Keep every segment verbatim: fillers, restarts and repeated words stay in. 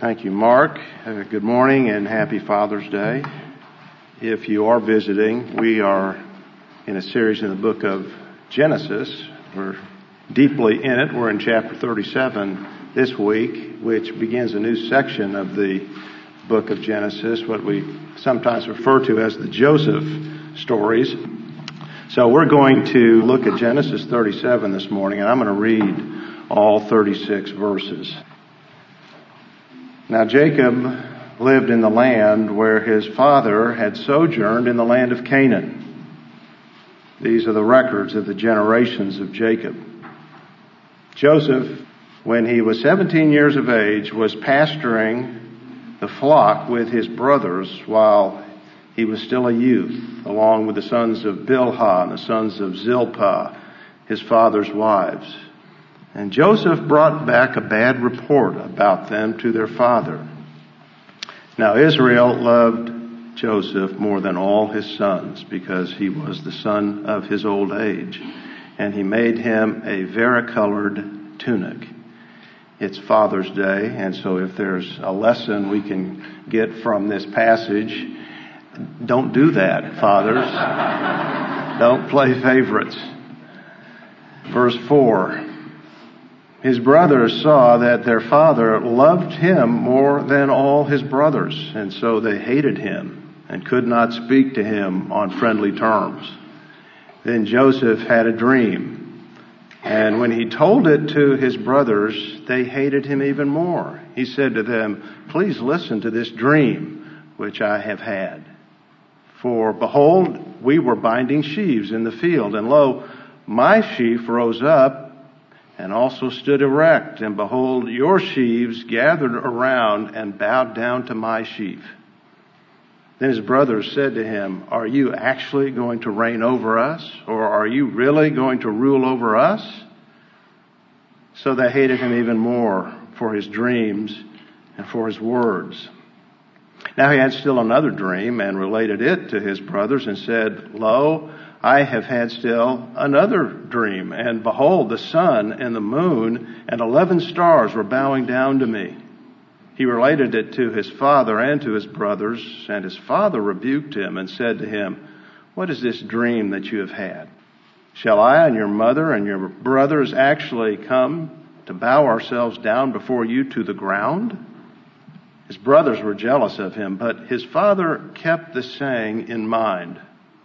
Thank you, Mark. Uh, good morning and happy Father's Day. If you are visiting, we are in a series in the book of Genesis. We're deeply in it. We're in chapter thirty-seven this week, which begins a new section of the book of Genesis, what we sometimes refer to as the Joseph stories. So we're going to look at Genesis thirty-seven this morning, and I'm going to read all thirty-six verses. Now Jacob lived in the land where his father had sojourned in the land of Canaan. These are the records of the generations of Jacob. Joseph, when he was seventeen years of age, was pasturing the flock with his brothers while he was still a youth, along with the sons of Bilhah and the sons of Zilpah, his father's wives. And Joseph brought back a bad report about them to their father. Now Israel loved Joseph more than all his sons because he was the son of his old age. And he made him a varicolored tunic. It's Father's Day, and so if there's a lesson we can get from this passage, don't do that, fathers. Don't play favorites. Verse four. His brothers saw that their father loved him more than all his brothers, and so they hated him and could not speak to him on friendly terms. Then Joseph had a dream, and when he told it to his brothers, they hated him even more. He said to them, "Please listen to this dream which I have had. For behold, we were binding sheaves in the field, and lo, my sheaf rose up and also stood erect, and behold, your sheaves gathered around and bowed down to my sheaf." Then his brothers said to him, "Are you actually going to reign over us, or are you really going to rule over us?" So they hated him even more for his dreams and for his words. Now he had still another dream and related it to his brothers and said, "Lo, I have had still another dream, and behold, the sun and the moon and eleven stars were bowing down to me." He related it to his father and to his brothers, and his father rebuked him and said to him, "What is this dream that you have had? Shall I and your mother and your brothers actually come to bow ourselves down before you to the ground?" His brothers were jealous of him, but his father kept the saying in mind.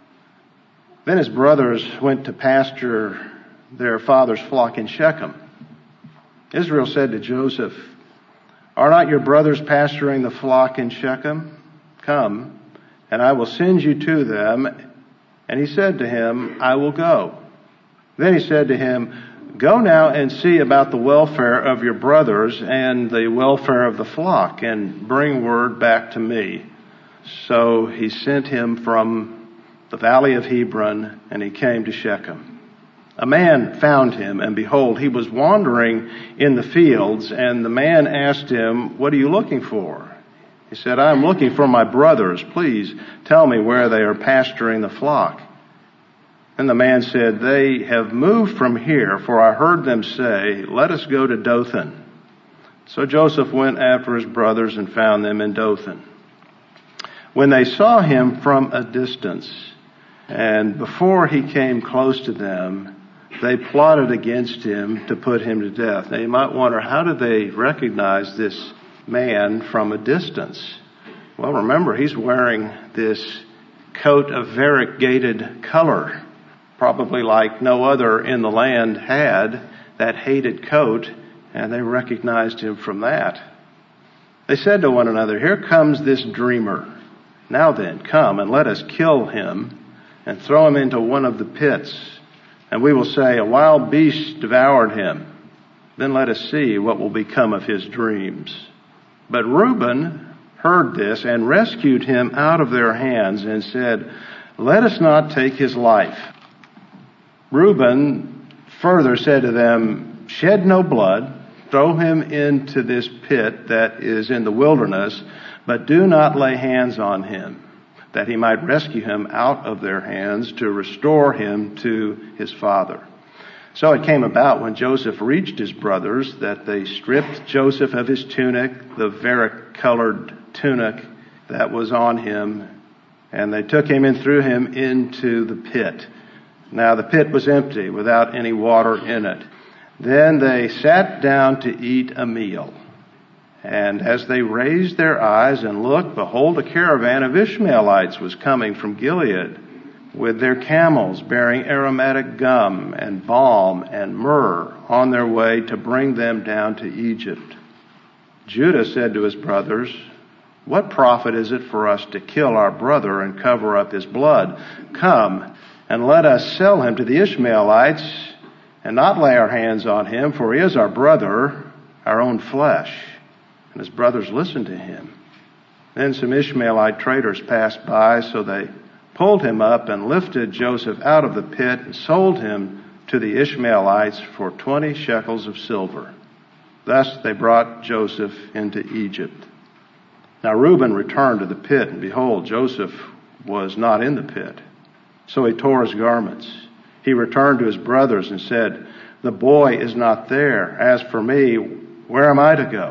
Then his brothers went to pasture their father's flock in Shechem. Israel said to Joseph, "Are not your brothers pasturing the flock in Shechem? Come, and I will send you to them." And he said to him, "I will go." Then he said to him, "Go now and see about the welfare of your brothers and the welfare of the flock, and bring word back to me." So he sent him from the valley of Hebron, and he came to Shechem. A man found him, and behold, he was wandering in the fields, and the man asked him, "What are you looking for?" He said, "I am looking for my brothers. Please tell me where they are pasturing the flock." And the man said, "They have moved from here, for I heard them say, 'Let us go to Dothan.'" So Joseph went after his brothers and found them in Dothan. When they saw him from a distance, and before he came close to them, they plotted against him to put him to death. Now you might wonder, how did they recognize this man from a distance? Well, remember, he's wearing this coat of variegated color, probably like no other in the land had that hated coat, and they recognized him from that. They said to one another, "Here comes this dreamer. Now then, come and let us kill him and throw him into one of the pits. And we will say, 'A wild beast devoured him.' Then let us see what will become of his dreams." But Reuben heard this and rescued him out of their hands and said, "Let us not take his life." Reuben further said to them, "Shed no blood. Throw him into this pit that is in the wilderness, but do not lay hands on him, that he might rescue him out of their hands to restore him to his father." So it came about when Joseph reached his brothers that they stripped Joseph of his tunic, the varicolored tunic that was on him, and they took him and threw him into the pit. Now the pit was empty, without any water in it. Then they sat down to eat a meal. And as they raised their eyes and looked, behold, a caravan of Ishmaelites was coming from Gilead, with their camels bearing aromatic gum and balm and myrrh on their way to bring them down to Egypt. Judah said to his brothers, "What profit is it for us to kill our brother and cover up his blood? Come and let us sell him to the Ishmaelites and not lay our hands on him, for he is our brother, our own flesh." And his brothers listened to him. Then some Ishmaelite traders passed by, so they pulled him up and lifted Joseph out of the pit and sold him to the Ishmaelites for twenty shekels of silver. Thus they brought Joseph into Egypt. Now Reuben returned to the pit, and behold, Joseph was not in the pit. So he tore his garments. He returned to his brothers and said, "The boy is not there. As for me, where am I to go?"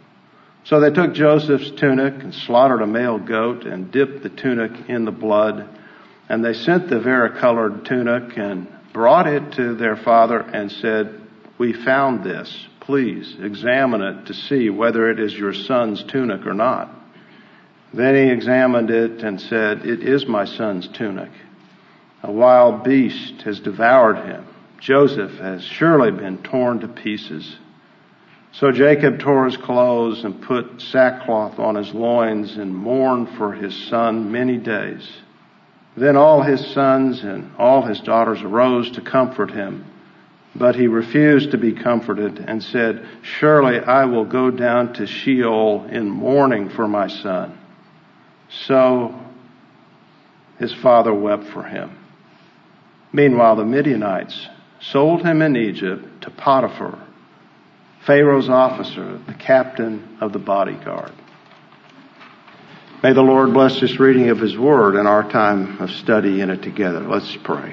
So they took Joseph's tunic and slaughtered a male goat and dipped the tunic in the blood. And they sent the varicolored tunic and brought it to their father and said, "We found this. Please examine it to see whether it is your son's tunic or not." Then he examined it and said, "It is my son's tunic. A wild beast has devoured him. Joseph has surely been torn to pieces." So Jacob tore his clothes and put sackcloth on his loins and mourned for his son many days. Then all his sons and all his daughters arose to comfort him. But he refused to be comforted and said, "Surely I will go down to Sheol in mourning for my son." So his father wept for him. Meanwhile, the Midianites sold him in Egypt to Potiphar, Pharaoh's officer, the captain of the bodyguard. May the Lord bless this reading of his word and our time of study in it together. Let's pray.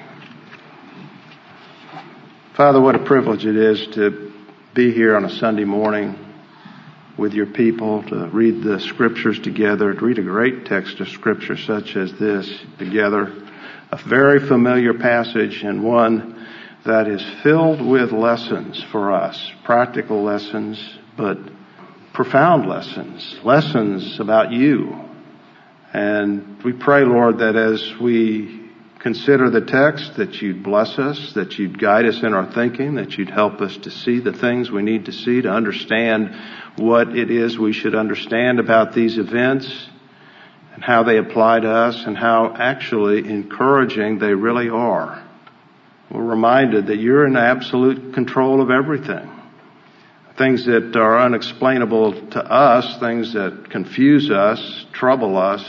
Father, what a privilege it is to be here on a Sunday morning with your people, to read the scriptures together, to read a great text of scripture such as this together. A very familiar passage, and one that is filled with lessons for us, practical lessons, but profound lessons, lessons about you. And we pray, Lord, that as we consider the text, that you'd bless us, that you'd guide us in our thinking, that you'd help us to see the things we need to see, to understand what it is we should understand about these events and how they apply to us and how actually encouraging they really are. We're reminded that you're in absolute control of everything. Things that are unexplainable to us, things that confuse us, trouble us,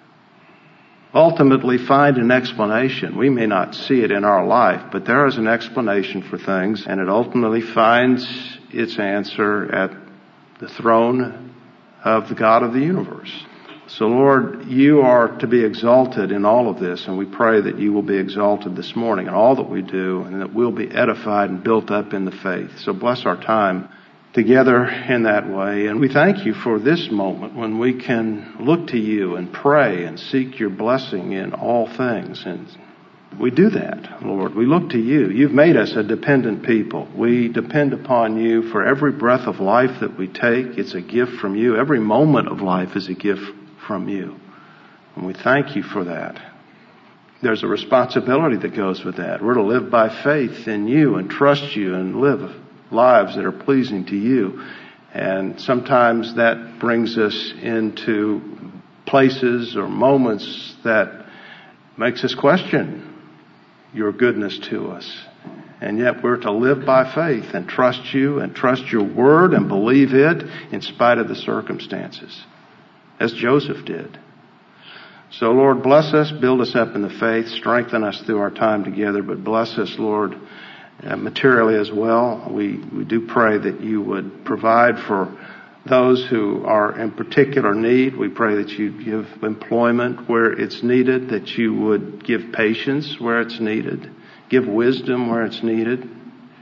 ultimately find an explanation. We may not see it in our life, but there is an explanation for things, and it ultimately finds its answer at the throne of the God of the universe. So Lord, you are to be exalted in all of this, and we pray that you will be exalted this morning in all that we do, and that we'll be edified and built up in the faith. So bless our time together in that way. And we thank you for this moment when we can look to you and pray and seek your blessing in all things. And we do that, Lord. We look to you. You've made us a dependent people. We depend upon you for every breath of life that we take. It's a gift from you. Every moment of life is a gift from you. And we thank you for that. There's a responsibility that goes with that. We're to live by faith in you and trust you and live lives that are pleasing to you. And sometimes that brings us into places or moments that makes us question your goodness to us. And yet we're to live by faith and trust you and trust your word and believe it in spite of the circumstances, as Joseph did. So Lord, bless us, build us up in the faith, strengthen us through our time together, but bless us, Lord, uh, materially as well. We, we do pray that you would provide for those who are in particular need. We pray that you give employment where it's needed, that you would give patience where it's needed, give wisdom where it's needed.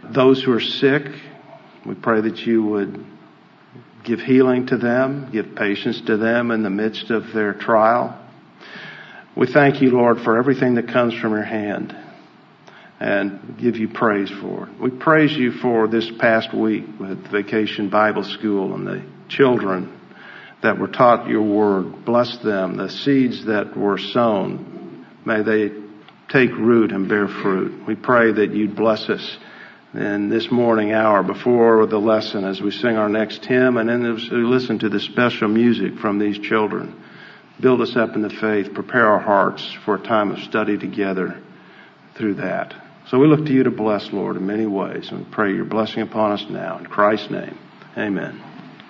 those who are sick. We pray that you would give healing to them, give patience to them in the midst of their trial. We thank you, Lord, for everything that comes from your hand and give you praise for it. We praise you for this past week with Vacation Bible School and the children that were taught your word. Bless them. The seeds that were sown, may they take root and bear fruit. We pray that you'd bless us in this morning hour before the lesson as we sing our next hymn and then as we listen to the special music from these children. Build us up in the faith. Prepare our hearts for a time of study together through that. So we look to you to bless, Lord, in many ways, and pray your blessing upon us now. In Christ's name, amen.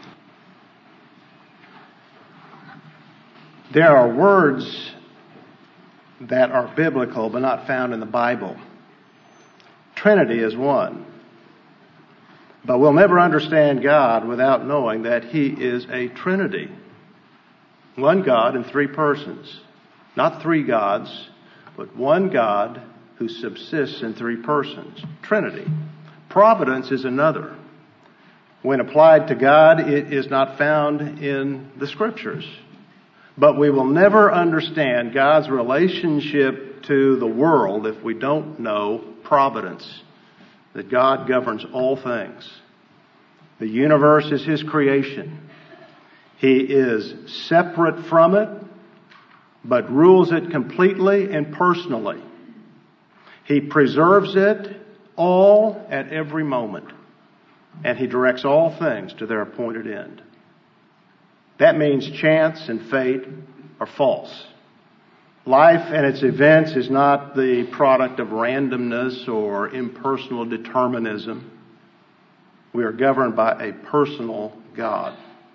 There are words that are biblical but not found in the Bible. Trinity is one. But we'll never understand God without knowing that He is a Trinity. One God in three persons. Not three gods, but one God who subsists in three persons. Trinity. Providence is another. When applied to God, it is not found in the Scriptures. But we will never understand God's relationship to the world if we don't know providence. That God governs all things. The universe is His creation. He is separate from it, but rules it completely and personally. He preserves it all at every moment, and He directs all things to their appointed end. That means chance and fate are false. Life and its events is not the product of randomness or impersonal determinism. We are governed by a personal God.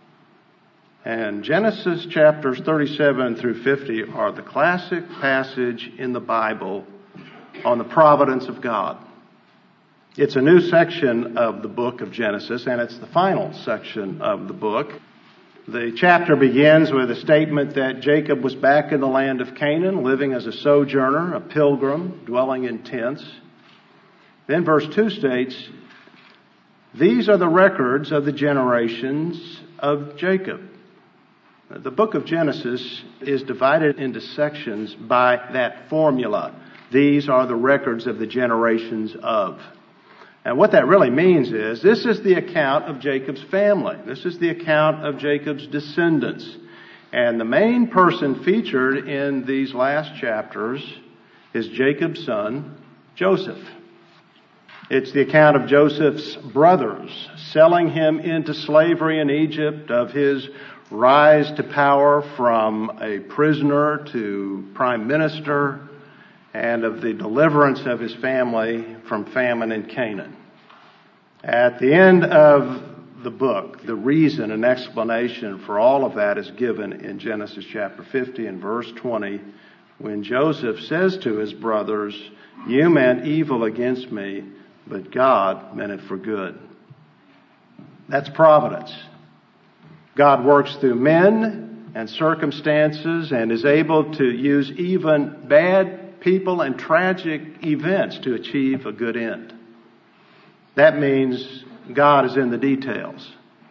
And Genesis chapters thirty-seven through fifty are the classic passage in the Bible on the providence of God. It's a new section of the book of Genesis, and it's the final section of the book. The chapter begins with a statement that Jacob was back in the land of Canaan, living as a sojourner, a pilgrim, dwelling in tents. Then verse two states, "These are the records of the generations of Jacob." The book of Genesis is divided into sections by that formula. These are the records of the generations of. And what that really means is, this is the account of Jacob's family. This is the account of Jacob's descendants. And the main person featured in these last chapters is Jacob's son, Joseph. It's the account of Joseph's brothers selling him into slavery in Egypt, of his rise to power from a prisoner to prime minister, and of the deliverance of his family from famine in Canaan. At the end of the book, the reason and explanation for all of that is given in Genesis chapter fifty and verse twenty, when Joseph says to his brothers, "You meant evil against me, but God meant it for good." That's providence. God works through men and circumstances and is able to use even bad people and tragic events to achieve a good end. That means God is in the details.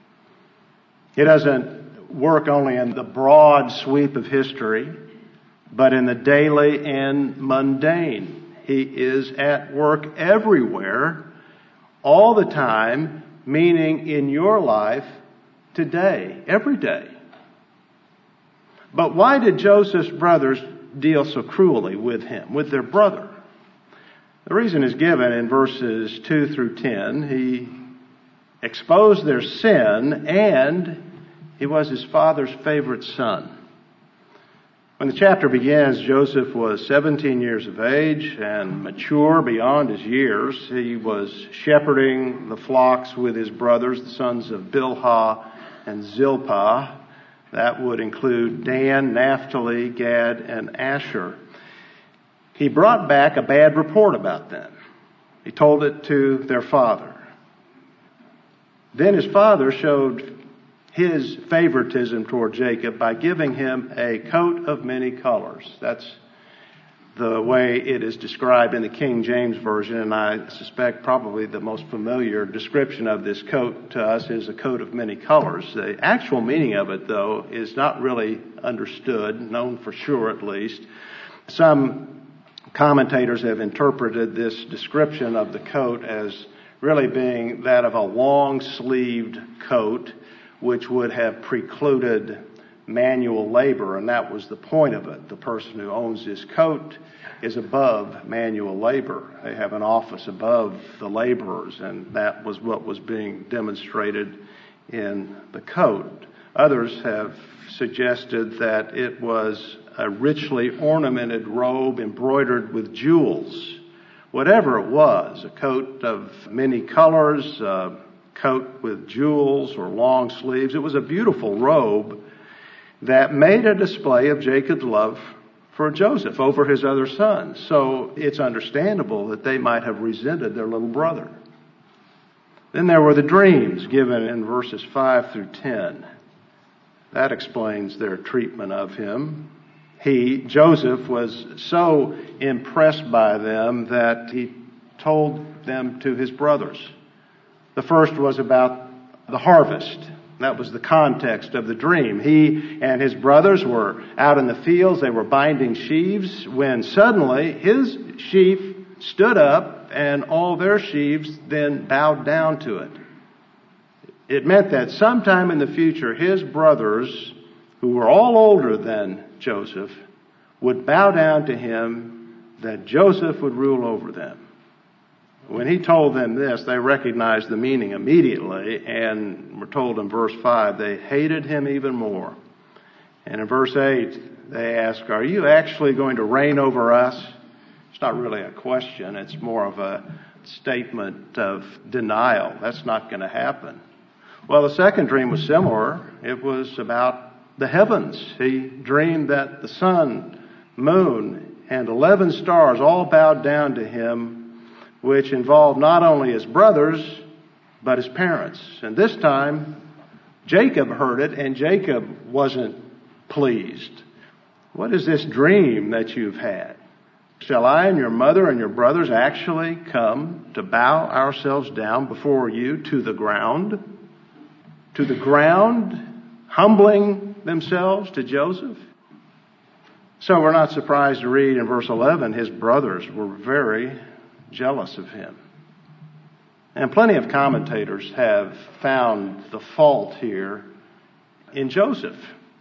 He doesn't work only in the broad sweep of history, but in the daily and mundane. He is at work everywhere, all the time, meaning in your life today, every day. But why did Joseph's brothers deal so cruelly with him, with their brother? The reason is given in verses two through ten. He exposed their sin, and he was his father's favorite son. When the chapter begins, Joseph was seventeen years of age and mature beyond his years. He was shepherding the flocks with his brothers, the sons of Bilhah and Zilpah. That would include Dan, Naphtali, Gad, and Asher. He brought back a bad report about them. He told it to their father. Then his father showed his favoritism toward Jacob by giving him a coat of many colors. That's the way it is described in the King James Version, and I suspect probably the most familiar description of this coat to us is a coat of many colors. The actual meaning of it, though, is not really understood, known for sure at least. Some commentators have interpreted this description of the coat as really being that of a long-sleeved coat, which would have precluded manual labor, and that was the point of it. The person who owns this coat is above manual labor. They have an office above the laborers, and that was what was being demonstrated in the coat. Others have suggested that it was a richly ornamented robe embroidered with jewels. Whatever it was, a coat of many colors, a coat with jewels or long sleeves, it was a beautiful robe that made a display of Jacob's love for Joseph over his other sons. So it's understandable that they might have resented their little brother. Then there were the dreams given in verses five through ten. That explains their treatment of him. He, Joseph, was so impressed by them that he told them to his brothers. The first was about the harvest. That was the context of the dream. He and his brothers were out in the fields. They were binding sheaves when suddenly his sheaf stood up and all their sheaves then bowed down to it. It meant that sometime in the future, his brothers, who were all older than Joseph, would bow down to him, that Joseph would rule over them. When he told them this, they recognized the meaning immediately, and we're told in verse five, they hated him even more. And in verse eight, they ask, are you actually going to reign over us? It's not really a question. It's more of a statement of denial. That's not going to happen. Well, the second dream was similar. It was about the heavens. He dreamed that the sun, moon, and eleven stars all bowed down to him, which involved not only his brothers, but his parents. And this time, Jacob heard it, and Jacob wasn't pleased. What is this dream that you've had? Shall I and your mother and your brothers actually come to bow ourselves down before you to the ground? To the ground, humbling themselves to Joseph? So we're not surprised to read in verse eleven, his brothers were very jealous of him. And plenty of commentators have found the fault here in Joseph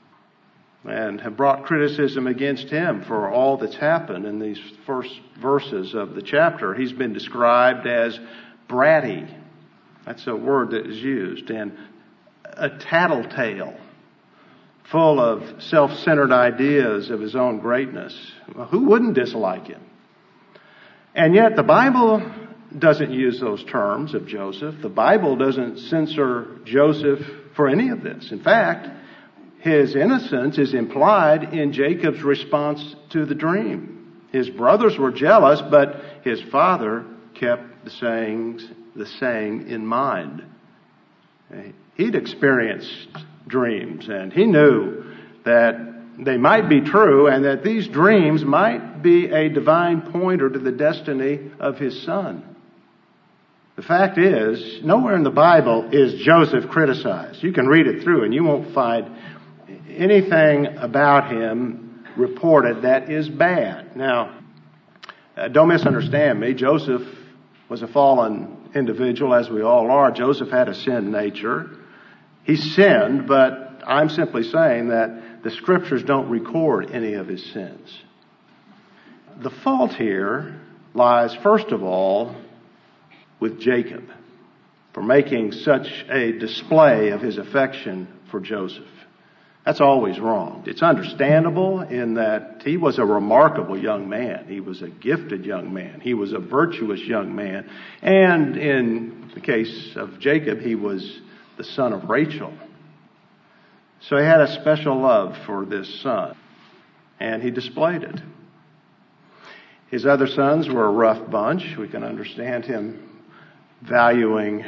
and have brought criticism against him for all that's happened in these first verses of the chapter. He's been described as bratty. That's a word that is used. And a tattletale, full of self-centered ideas of his own greatness. Well, who wouldn't dislike him? And yet the Bible doesn't use those terms of Joseph. The Bible doesn't censor Joseph for any of this. In fact, his innocence is implied in Jacob's response to the dream. His brothers were jealous, but his father kept the sayings, the saying in mind. He'd experienced dreams, and he knew that they might be true, and that these dreams might be a divine pointer to the destiny of his son. The fact is, nowhere in the Bible is Joseph criticized. You can read it through and you won't find anything about him reported that is bad. Now, uh, don't misunderstand me. Joseph was a fallen individual, as we all are. Joseph had a sin nature. He sinned, but I'm simply saying that the scriptures don't record any of his sins. The fault here lies, first of all, with Jacob for making such a display of his affection for Joseph. That's always wrong. It's understandable in that he was a remarkable young man. He was a gifted young man. He was a virtuous young man. And in the case of Jacob, he was the son of Rachel. So he had a special love for this son, and he displayed it. His other sons were a rough bunch. We can understand him valuing,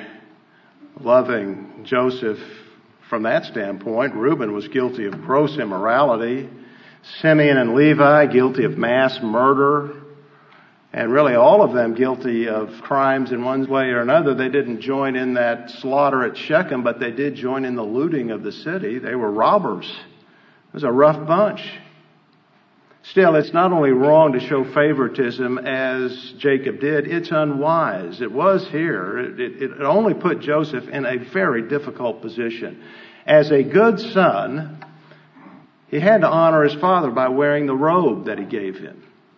loving Joseph from that standpoint. Reuben was guilty of gross immorality. Simeon and Levi guilty of mass murder, and really all of them guilty of crimes in one way or another. They didn't join in that slaughter at Shechem, but they did join in the looting of the city. They were robbers. It was a rough bunch. Still, it's not only wrong to show favoritism as Jacob did, it's unwise. It was here. It, it, it only put Joseph in a very difficult position. As a good son, he had to honor his father by wearing the robe that he gave him.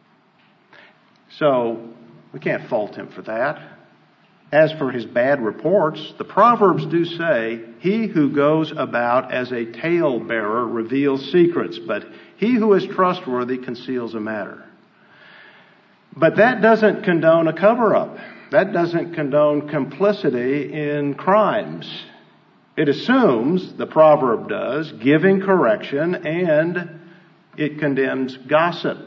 So, we can't fault him for that. As for his bad reports, the Proverbs do say, he who goes about as a talebearer reveals secrets, but he who is trustworthy conceals a matter. But that doesn't condone a cover-up. That doesn't condone complicity in crimes. It assumes, the proverb does, giving correction, and it condemns gossip.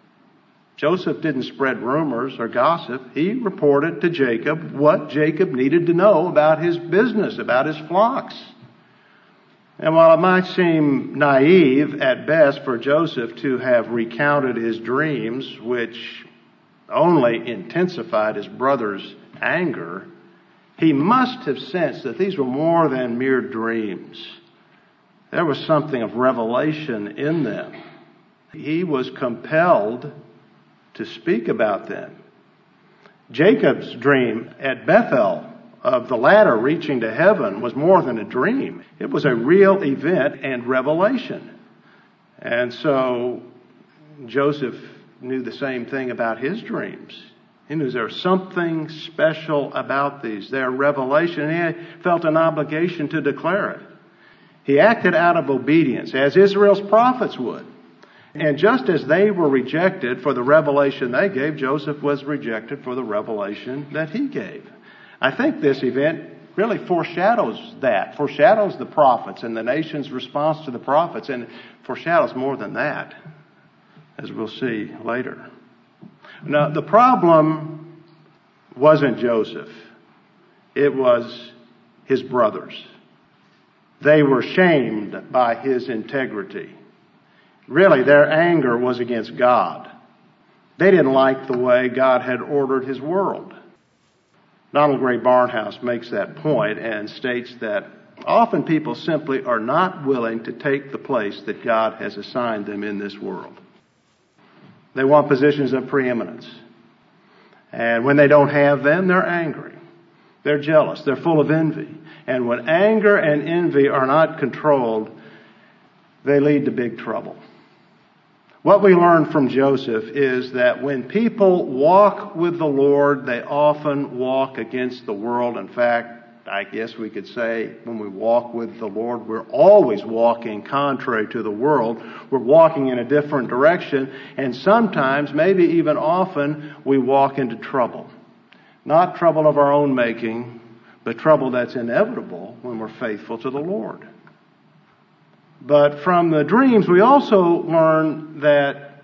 Joseph didn't spread rumors or gossip. He reported to Jacob what Jacob needed to know about his business, about his flocks. And while it might seem naive at best for Joseph to have recounted his dreams, which only intensified his brother's anger, he must have sensed that these were more than mere dreams. There was something of revelation in them. He was compelled to speak about them. Jacob's dream at Bethel of the ladder reaching to heaven was more than a dream. It was a real event and revelation. And so Joseph knew the same thing about his dreams. He knew there was something special about these. Their revelation, he felt an obligation to declare it. He acted out of obedience, as Israel's prophets would. And just as they were rejected for the revelation they gave, Joseph was rejected for the revelation that he gave. I think this event really foreshadows that, foreshadows the prophets and the nation's response to the prophets, and foreshadows more than that, as we'll see later. Now, the problem wasn't Joseph. It was his brothers. They were shamed by his integrity. Really, their anger was against God. They didn't like the way God had ordered his world. Donald Gray Barnhouse makes that point and states that often people simply are not willing to take the place that God has assigned them in this world. They want positions of preeminence. And when they don't have them, they're angry. They're jealous. They're full of envy. And when anger and envy are not controlled, they lead to big trouble. What we learn from Joseph is that when people walk with the Lord, they often walk against the world. In fact, I guess we could say when we walk with the Lord, we're always walking contrary to the world. We're walking in a different direction. And sometimes, maybe even often, we walk into trouble. Not trouble of our own making, but trouble that's inevitable when we're faithful to the Lord. But from the dreams, we also learn that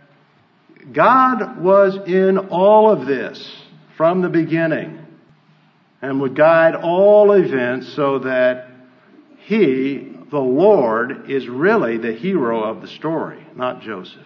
God was in all of this from the beginning and would guide all events so that He, the Lord, is really the hero of the story, not Joseph.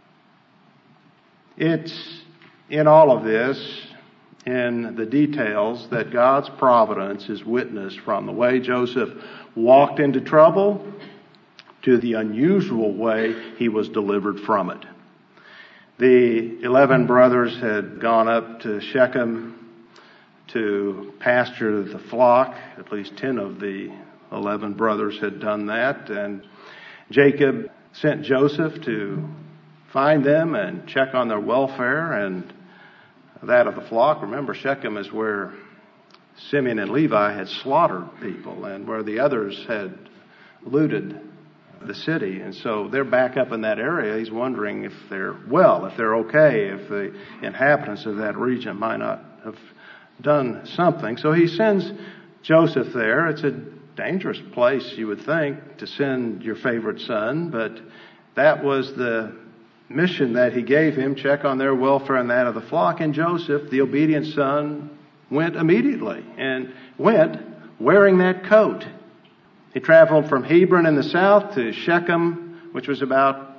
It's in all of this, in the details, that God's providence is witnessed from the way Joseph walked into trouble to the unusual way he was delivered from it. The eleven brothers had gone up to Shechem to pasture the flock. At least ten of the eleven brothers had done that. And Jacob sent Joseph to find them and check on their welfare and that of the flock. Remember, Shechem is where Simeon and Levi had slaughtered people and where the others had looted the city. And so they're back up in that area. He's wondering if they're well, if they're okay, if the inhabitants of that region might not have done something. So he sends Joseph there. It's a dangerous place, you would think, to send your favorite son, but that was the mission that he gave him, check on their welfare and that of the flock. And Joseph, the obedient son, went immediately and went wearing that coat. He traveled from Hebron in the south to Shechem, which was about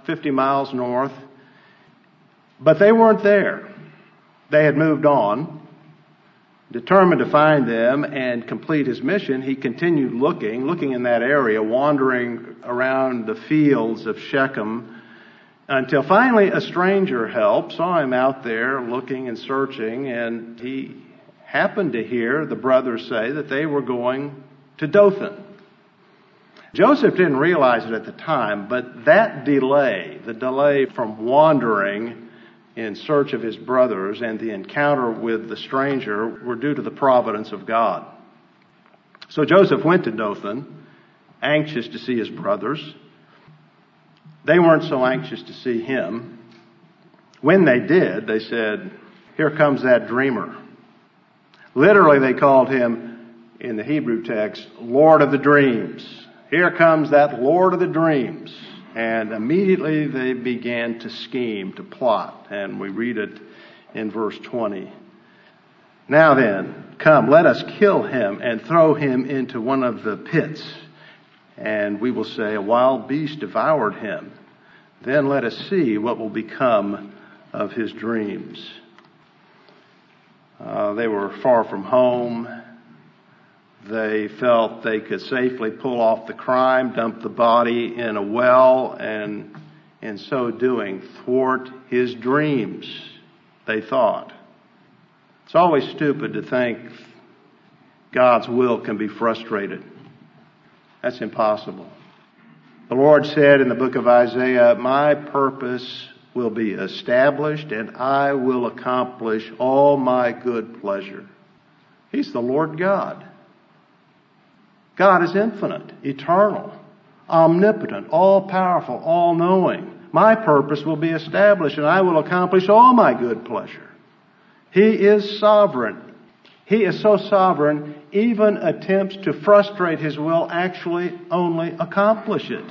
about fifty miles north. But they weren't there. They had moved on. Determined to find them and complete his mission, he continued looking, looking in that area, wandering around the fields of Shechem, until finally a stranger helped, saw him out there looking and searching, and he happened to hear the brothers say that they were going to Dothan. Joseph didn't realize it at the time, but that delay, the delay from wandering in search of his brothers and the encounter with the stranger were due to the providence of God. So Joseph went to Dothan, anxious to see his brothers. They weren't so anxious to see him. When they did, they said, "Here comes that dreamer." Literally, they called him, in the Hebrew text, Lord of the Dreams. Here comes that Lord of the Dreams. And immediately they began to scheme, to plot. And we read it in verse twenty. "Now then, come, let us kill him and throw him into one of the pits. And we will say, a wild beast devoured him. Then let us see what will become of his dreams." Uh, they were far from home. They felt they could safely pull off the crime, dump the body in a well, and in so doing, thwart his dreams, they thought. It's always stupid to think God's will can be frustrated. That's impossible. The Lord said in the book of Isaiah, "My purpose will be established, and I will accomplish all my good pleasure." He's the Lord God. God is infinite, eternal, omnipotent, all-powerful, all-knowing. My purpose will be established, and I will accomplish all my good pleasure. He is sovereign. He is so sovereign, even attempts to frustrate his will actually only accomplish it.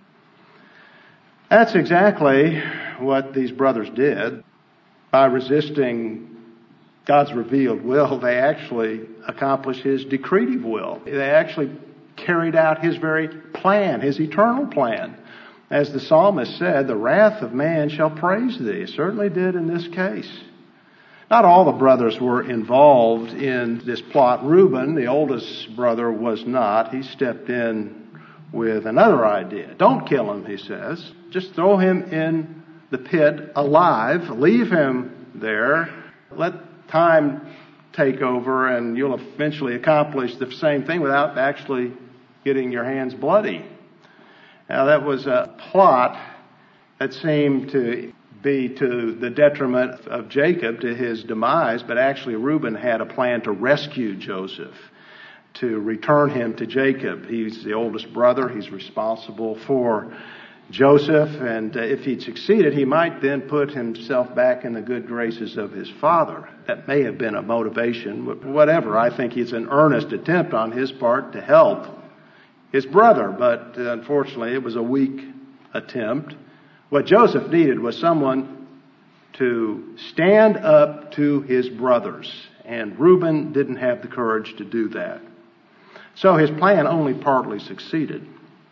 That's exactly what these brothers did. By resisting God's revealed will, they actually accomplished his decretive will. They actually carried out his very plan, his eternal plan. As the psalmist said, "The wrath of man shall praise thee." It certainly did in this case. Not all the brothers were involved in this plot. Reuben, the oldest brother, was not. He stepped in with another idea. "Don't kill him," he says. "Just throw him in the pit alive. Leave him there. Let time take over, and you'll eventually accomplish the same thing without actually getting your hands bloody." Now, that was a plot that seemed to be to the detriment of Jacob, to his demise, but actually Reuben had a plan to rescue Joseph, to return him to Jacob. He's the oldest brother. He's responsible for Joseph, and if he'd succeeded, he might then put himself back in the good graces of his father. That may have been a motivation, but whatever. I think it's an earnest attempt on his part to help his brother, but unfortunately it was a weak attempt. What Joseph needed was someone to stand up to his brothers, and Reuben didn't have the courage to do that. So his plan only partly succeeded.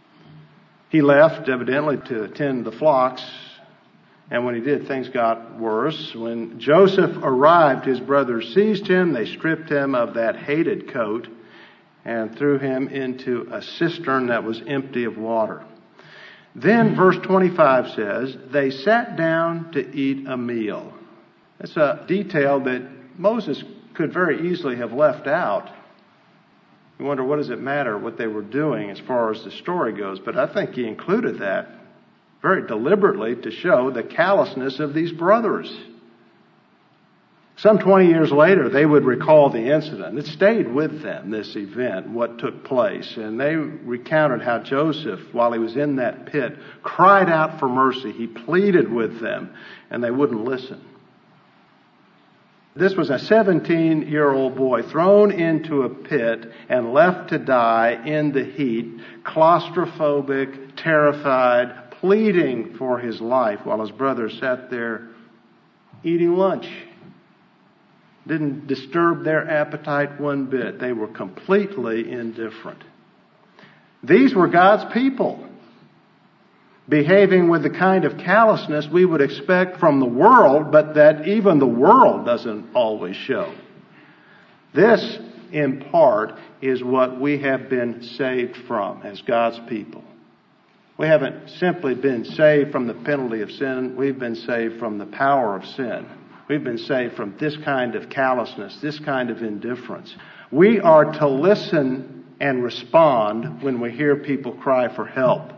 He left, evidently, to attend the flocks, and when he did, things got worse. When Joseph arrived, his brothers seized him, they stripped him of that hated coat, and threw him into a cistern that was empty of water. Then, verse twenty-five says, they sat down to eat a meal. That's a detail that Moses could very easily have left out. You wonder, what does it matter what they were doing as far as the story goes? But I think he included that very deliberately to show the callousness of these brothers. Some twenty years later, they would recall the incident. It stayed with them, this event, what took place. And they recounted how Joseph, while he was in that pit, cried out for mercy. He pleaded with them, and they wouldn't listen. This was a seventeen-year-old boy thrown into a pit and left to die in the heat, claustrophobic, terrified, pleading for his life while his brother sat there eating lunch. Didn't disturb their appetite one bit. They were completely indifferent. These were God's people. behaving with the kind of callousness we would expect from the world, but that even the world doesn't always show. This, in part, is what we have been saved from as God's people. We haven't simply been saved from the penalty of sin. We've been saved from the power of sin. We've been saved from this kind of callousness, this kind of indifference. We are to listen and respond when we hear people cry for help.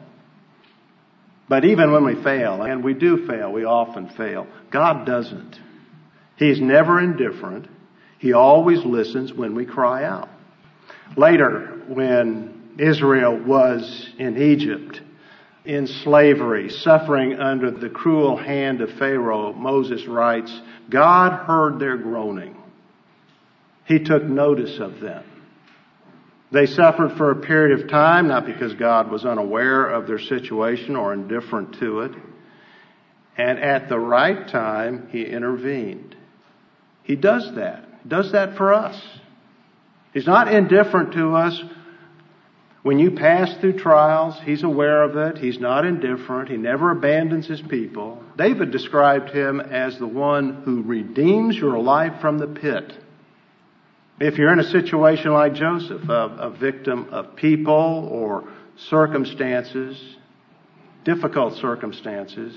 But even when we fail, and we do fail, we often fail, God doesn't. He's never indifferent. He always listens when we cry out. Later, when Israel was in Egypt, in slavery, suffering under the cruel hand of Pharaoh, Moses writes, God heard their groaning. He took notice of them. They suffered for a period of time, not because God was unaware of their situation or indifferent to it. And at the right time, He intervened. He does that. He does that for us. He's not indifferent to us. When you pass through trials, He's aware of it. He's not indifferent. He never abandons His people. David described Him as the one who redeems your life from the pit. If you're in a situation like Joseph, a, a victim of people or circumstances, difficult circumstances,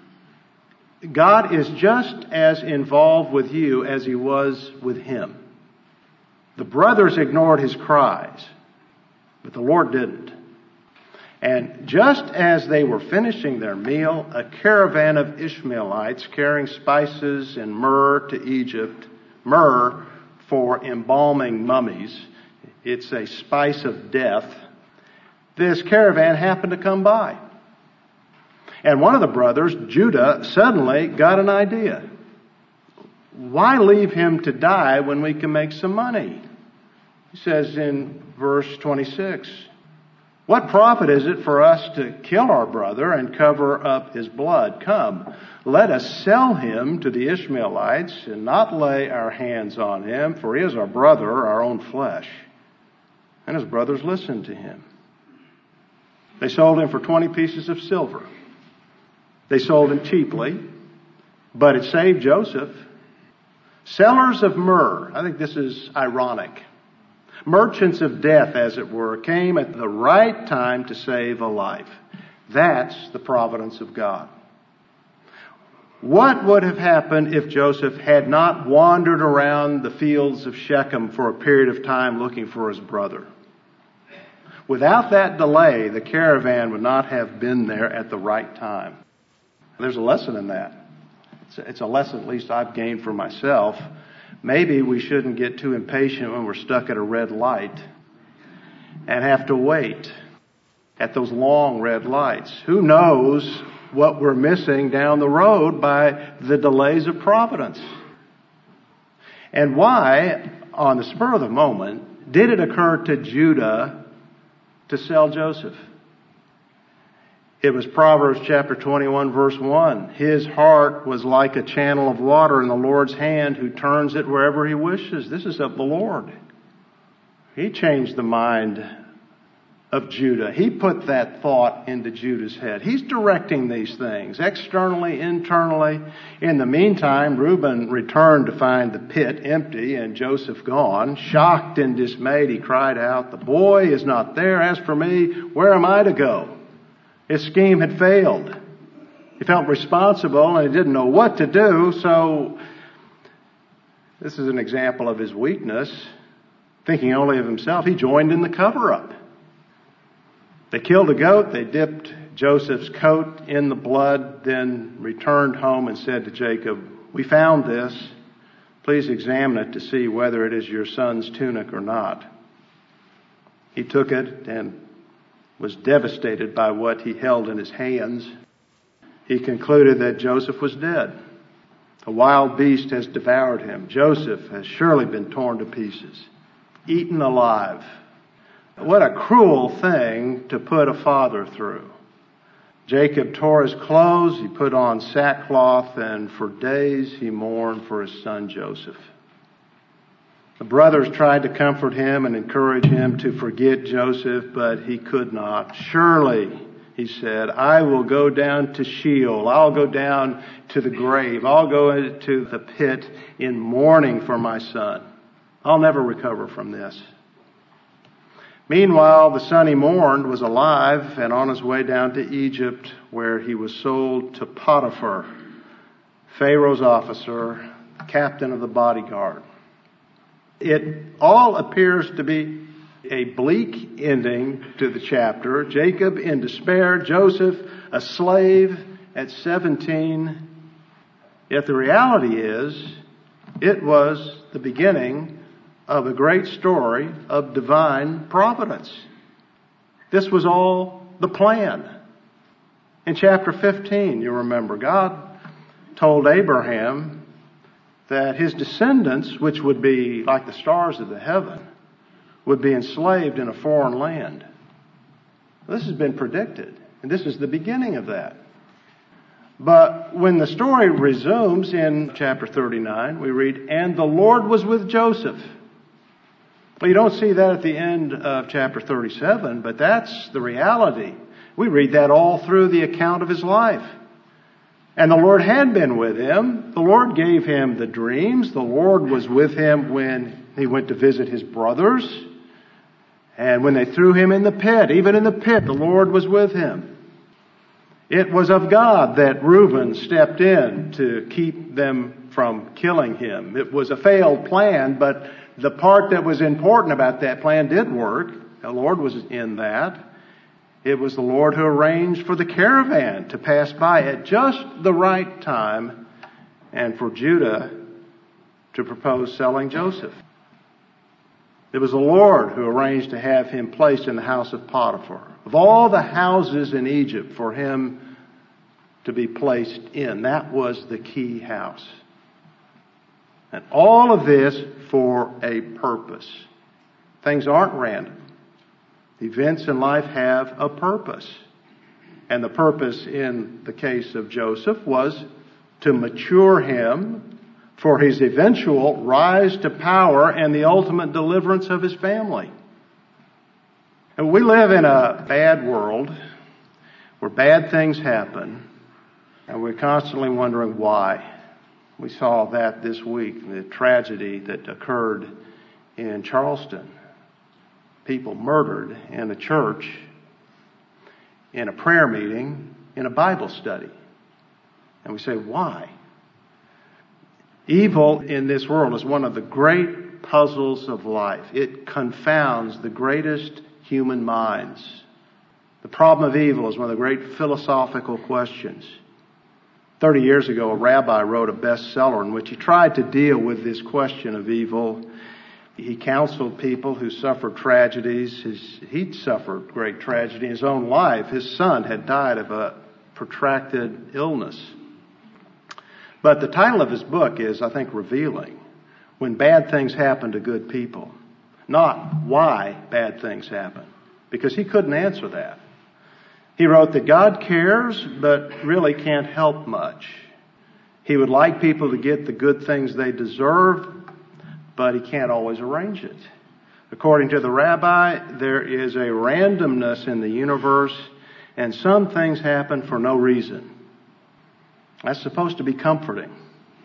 God is just as involved with you as He was with him. The brothers ignored his cries, but the Lord didn't. And just as they were finishing their meal, a caravan of Ishmaelites carrying spices and myrrh to Egypt, myrrh for embalming mummies, it's a spice of death, this caravan happened to come by. And one of the brothers, Judah, suddenly got an idea. Why leave him to die when we can make some money? He says in verse twenty-six, what profit is it for us to kill our brother and cover up his blood? Come, let us sell him to the Ishmaelites and not lay our hands on him, for he is our brother, our own flesh. And his brothers listened to him. They sold him for twenty pieces of silver. They sold him cheaply, but it saved Joseph. Sellers of myrrh, I think this is ironic. Merchants of death, as it were, came at the right time to save a life. That's the providence of God. What would have happened if Joseph had not wandered around the fields of Shechem for a period of time looking for his brother? Without that delay, the caravan would not have been there at the right time. There's a lesson in that. It's a lesson at least I've gained for myself. Maybe we shouldn't get too impatient when we're stuck at a red light and have to wait at those long red lights. Who knows what we're missing down the road by the delays of providence? And why, on the spur of the moment, did it occur to Judah to sell Joseph? It was Proverbs chapter twenty-one, verse one. His heart was like a channel of water in the Lord's hand, who turns it wherever He wishes. This is of the Lord. He changed the mind of Judah. He put that thought into Judah's head. He's directing these things, externally, internally. In the meantime, Reuben returned to find the pit empty and Joseph gone. Shocked and dismayed, he cried out, "The boy is not there. As for me, where am I to go?" His scheme had failed. He felt responsible and he didn't know what to do, so this is an example of his weakness. Thinking only of himself, he joined in the cover-up. They killed a goat, they dipped Joseph's coat in the blood, then returned home and said to Jacob, "We found this. Please examine it to see whether it is your son's tunic or not." He took it and was devastated by what he held in his hands. He concluded that Joseph was dead. A wild beast has devoured him. Joseph has surely been torn to pieces, eaten alive. What a cruel thing to put a father through. Jacob tore his clothes, he put on sackcloth, and for days he mourned for his son Joseph. The brothers tried to comfort him and encourage him to forget Joseph, but he could not. Surely he said, I will go down to Sheol. I'll go down to the grave. I'll go to the pit in mourning for my son. I'll never recover from this. Meanwhile, the son he mourned was alive and on his way down to Egypt, where he was sold to Potiphar, Pharaoh's officer, captain of the bodyguard. It all appears to be a bleak ending to the chapter. Jacob in despair, Joseph a slave at seventeen. Yet the reality is, it was the beginning of a great story of divine providence. This was all the plan. In chapter fifteen, you remember, God told Abraham that his descendants, which would be like the stars of the heaven, would be enslaved in a foreign land. This has been predicted, and this is the beginning of that. But when the story resumes in chapter thirty-nine, we read, and the Lord was with Joseph. Well, you don't see that at the end of chapter thirty-seven, but that's the reality. We read that all through the account of his life. And the Lord had been with him. The Lord gave him the dreams. The Lord was with him when he went to visit his brothers. And when they threw him in the pit, even in the pit, the Lord was with him. It was of God that Reuben stepped in to keep them from killing him. It was a failed plan, but the part that was important about that plan did work. The Lord was in that. It was the Lord who arranged for the caravan to pass by at just the right time and for Judah to propose selling Joseph. It was the Lord who arranged to have him placed in the house of Potiphar. Of all the houses in Egypt for him to be placed in, that was the key house. And all of this for a purpose. Things aren't random. Events in life have a purpose. And the purpose in the case of Joseph was to mature him for his eventual rise to power and the ultimate deliverance of his family. And we live in a bad world where bad things happen, and we're constantly wondering why. We saw that this week, the tragedy that occurred in Charleston. People murdered in a church, in a prayer meeting, in a Bible study. And we say, why? Evil in this world is one of the great puzzles of life. It confounds the greatest human minds. The problem of evil is one of the great philosophical questions. Thirty years ago, a rabbi wrote a bestseller in which he tried to deal with this question of evil. He counseled people who suffered tragedies. His, he'd suffered great tragedy in his own life. His son had died of a protracted illness. But the title of his book is, I think, revealing. When bad things happen to good people. Not why bad things happen. Because he couldn't answer that. He wrote that God cares, but really can't help much. He would like people to get the good things they deserve, but he can't always arrange it. According to the rabbi, there is a randomness in the universe, and some things happen for no reason. That's supposed to be comforting.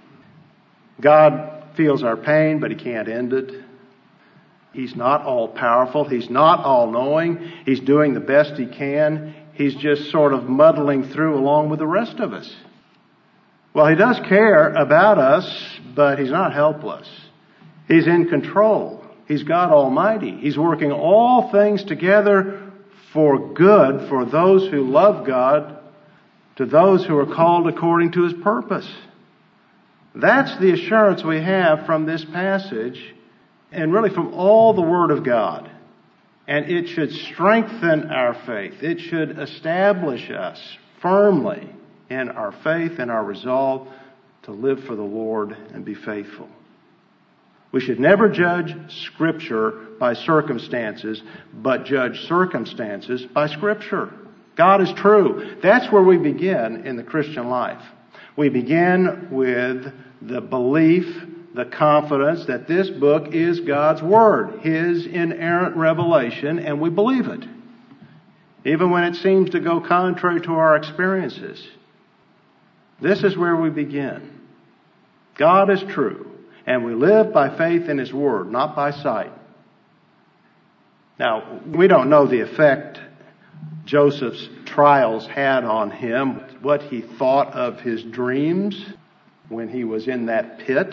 God feels our pain, but he can't end it. He's not all-powerful. He's not all-knowing. He's doing the best he can. He's just sort of muddling through along with the rest of us. Well, he does care about us, but he's not helpless. He's in control. He's God Almighty. He's working all things together for good for those who love God, to those who are called according to his purpose. That's the assurance we have from this passage and really from all the Word of God. And it should strengthen our faith. It should establish us firmly in our faith and our resolve to live for the Lord and be faithful. We should never judge Scripture by circumstances, but judge circumstances by Scripture. God is true. That's where we begin in the Christian life. We begin with the belief, the confidence that this book is God's Word, His inerrant revelation, and we believe it. even when it seems to go contrary to our experiences. This is where we begin. God is true, and we live by faith in His Word, not by sight. Now, we don't know the effect Joseph's trials had on him, what he thought of his dreams when he was in that pit,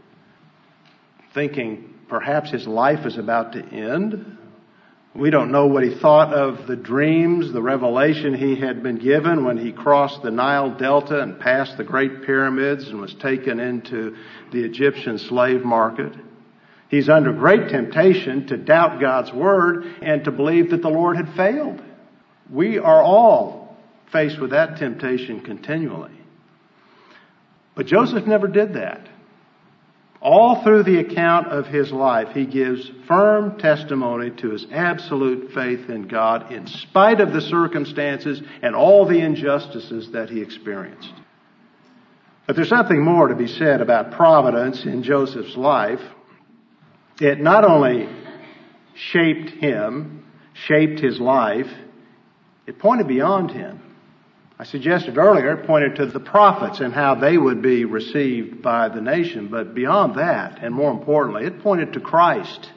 thinking perhaps his life is about to end. We don't know what he thought of the dreams, the revelation he had been given when he crossed the Nile Delta and passed the Great Pyramids and was taken into the Egyptian slave market. He's under great temptation to doubt God's Word and to believe that the Lord had failed. We are all faced with that temptation continually. But Joseph never did that. All through the account of his life, he gives firm testimony to his absolute faith in God in spite of the circumstances and all the injustices that he experienced. But there's something more to be said about providence in Joseph's life. It not only shaped him, shaped his life, it pointed beyond him. I suggested earlier it pointed to the prophets and how they would be received by the nation. But beyond that, and more importantly, it pointed to Christ,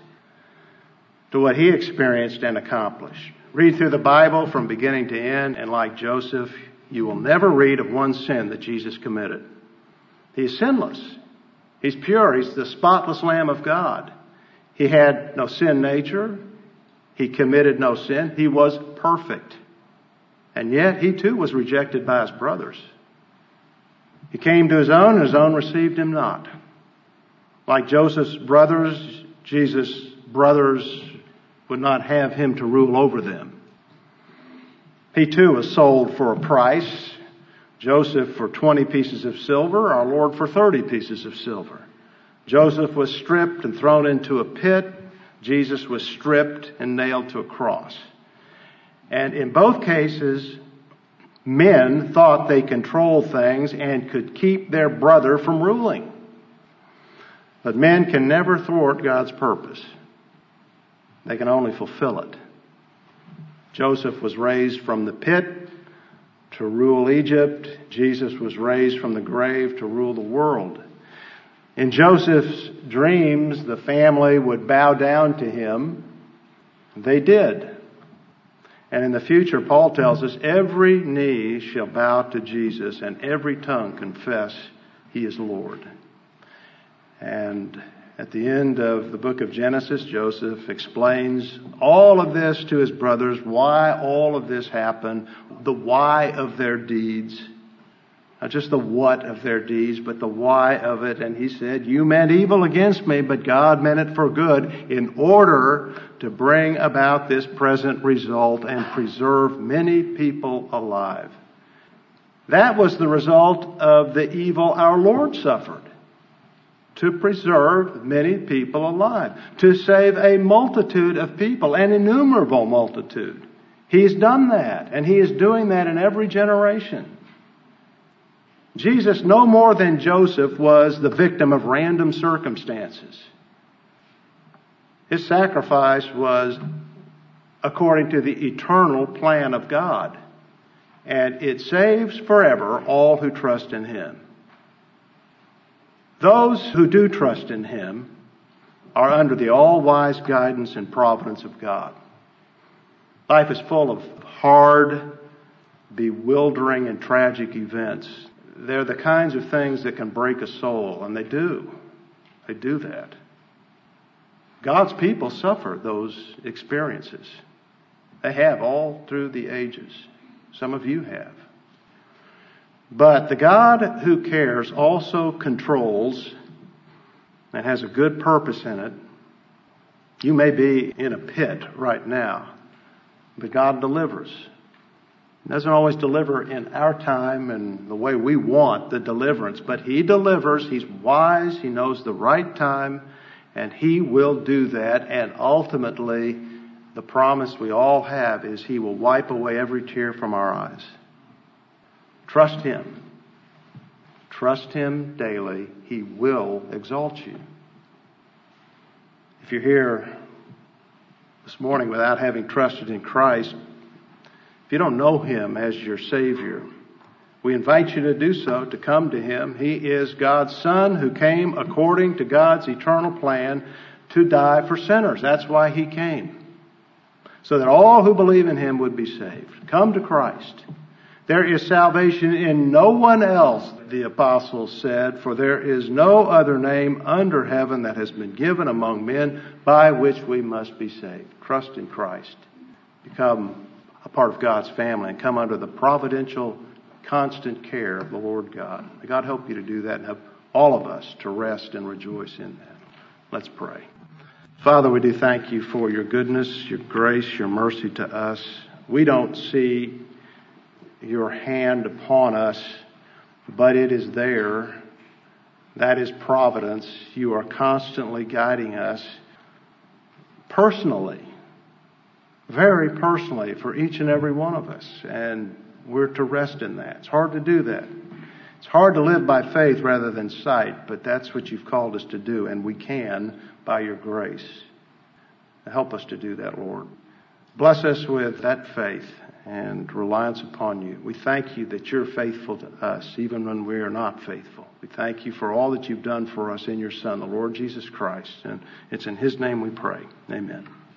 to what He experienced and accomplished. Read through the Bible from beginning to end, and like Joseph, you will never read of one sin that Jesus committed. He's sinless. He's pure. He's the spotless Lamb of God. He had no sin nature. He committed no sin. He was perfect. And yet, He too was rejected by His brothers. He came to His own, and His own received Him not. Like Joseph's brothers, Jesus' brothers would not have Him to rule over them. He too was sold for a price. Joseph for twenty pieces of silver, our Lord for thirty pieces of silver. Joseph was stripped and thrown into a pit. Jesus was stripped and nailed to a cross. And in both cases, men thought they controlled things and could keep their brother from ruling. But men can never thwart God's purpose. They can only fulfill it. Joseph was raised from the pit to rule Egypt. Jesus was raised from the grave to rule the world. In Joseph's dreams, the family would bow down to him. They did. And in the future, Paul tells us, every knee shall bow to Jesus and every tongue confess He is Lord. And at the end of the book of Genesis, Joseph explains all of this to his brothers, why all of this happened, the why of their deeds. Not just the what of their deeds, but the why of it. And he said, you meant evil against me, but God meant it for good in order to bring about this present result and preserve many people alive. That was the result of the evil our Lord suffered. To preserve many people alive. To save a multitude of people, an innumerable multitude. He's done that, and He is doing that in every generation. Jesus, no more than Joseph, was the victim of random circumstances. His sacrifice was according to the eternal plan of God. And it saves forever all who trust in Him. Those who do trust in Him are under the all-wise guidance and providence of God. Life is full of hard, bewildering, and tragic events. They're the kinds of things that can break a soul, and they do. They do that. God's people suffer those experiences. They have all through the ages. Some of you have. But the God who cares also controls and has a good purpose in it. You may be in a pit right now, but God delivers. He doesn't always deliver in our time and the way we want the deliverance, but He delivers. He's wise. He knows the right time, and He will do that. And ultimately, the promise we all have is He will wipe away every tear from our eyes. Trust Him. Trust Him daily. He will exalt you. If you're here this morning without having trusted in Christ, If you don't know Him as your Savior, we invite you to do so, to come to Him. He is God's Son who came according to God's eternal plan to die for sinners. That's why He came. So that all who believe in Him would be saved. Come to Christ. There is salvation in no one else, the apostles said, for there is no other name under heaven that has been given among men by which we must be saved. Trust in Christ. Become a part of God's family and come under the providential, constant care of the Lord God. May God help you to do that and help all of us to rest and rejoice in that. Let's pray. Father, we do thank you for your goodness, your grace, your mercy to us. We don't see your hand upon us, but it is there. That is providence. You are constantly guiding us personally, very personally, for each and every one of us. And we're to rest in that. It's hard to do that. It's hard to live by faith rather than sight, but that's what you've called us to do, and we can by your grace. Help us to do that, Lord. Bless us with that faith and reliance upon you. We thank you that you're faithful to us, even when we are not faithful. We thank you for all that you've done for us in your Son, the Lord Jesus Christ. And it's in His name we pray. Amen.